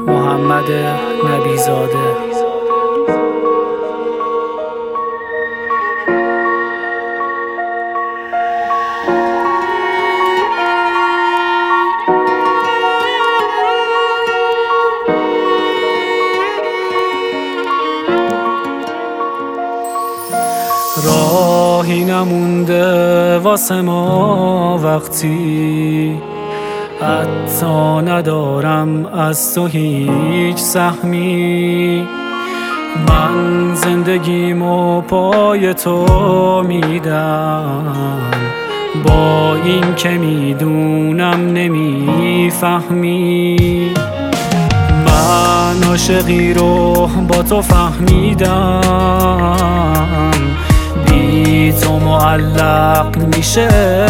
محمد نبیزاده. راهی نمونده واسه ما وقتی حتی ندارم از تو هیچ سهمی. من زندگیمو پای تو میدم، با این که میدونم نمیفهمی. من عاشقی رو با تو فهمیدم، بی تو معلق میشه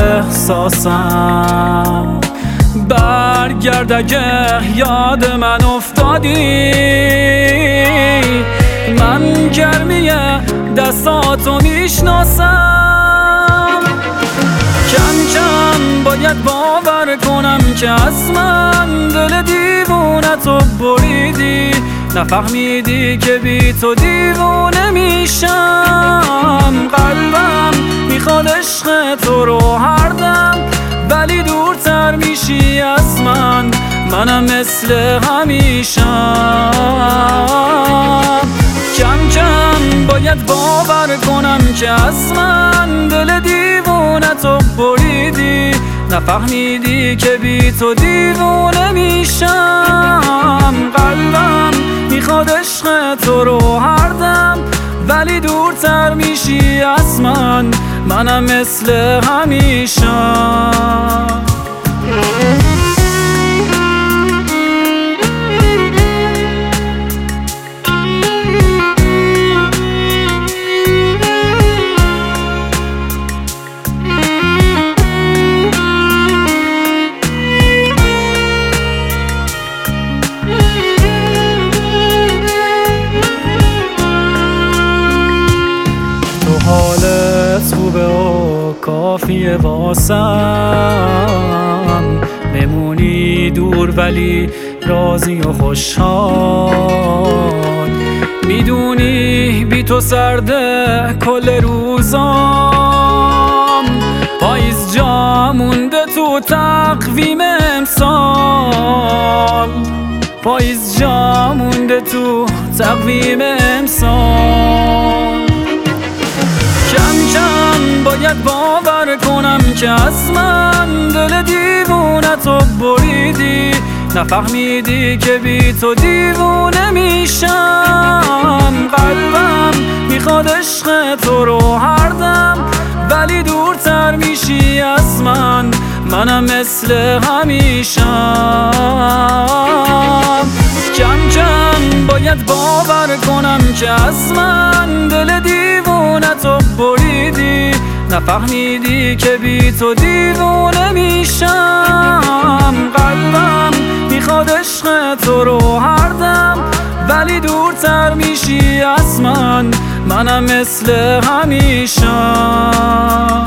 احساسم. برگرد اگه یاد من افتادی، من گرمی دستاتو میشناسم. کم کم باید باور کنم که از من دل دیوونتو بریدی. نفهمیدی که بی تو دیوونه میشم. قلبم میخواد عشق تو رو هر دم، ولی دورتر میشی از من، منم مثل همیشم. کم کم باید باور کنم که از من دل دیوونتو بریدی. نفهمیدی که بی تو دیوونه میشم. قلبم میخواد عشق تو رو هر دم، ولی دورتر میشی از من، منم مثل همیشم. حالت خوبه و کافیه واسم، بمونی دور ولی راضی و خوشحال. میدونی بی تو سرده کل روزام، پاییز جا مونده تو تقویم امسال. پاییز جا مونده تو تقویم امسال. کم کم باید باور کنم که از من دل دیوونتو بریدی. نفهمیدی که بی تو دیوونه میشم. قلبم میخواد عشق تو رو هر دم، ولی دورتر میشی از من، منم مثل همیشم. کم کم باید باور کنم که از من دل دیوونتو بریدی. نفهمیدی که بی تو دیوونه میشم. قلبم میخواد عشق تو رو هر دم، ولی دورتر میشی از من، منم مثل همیشم.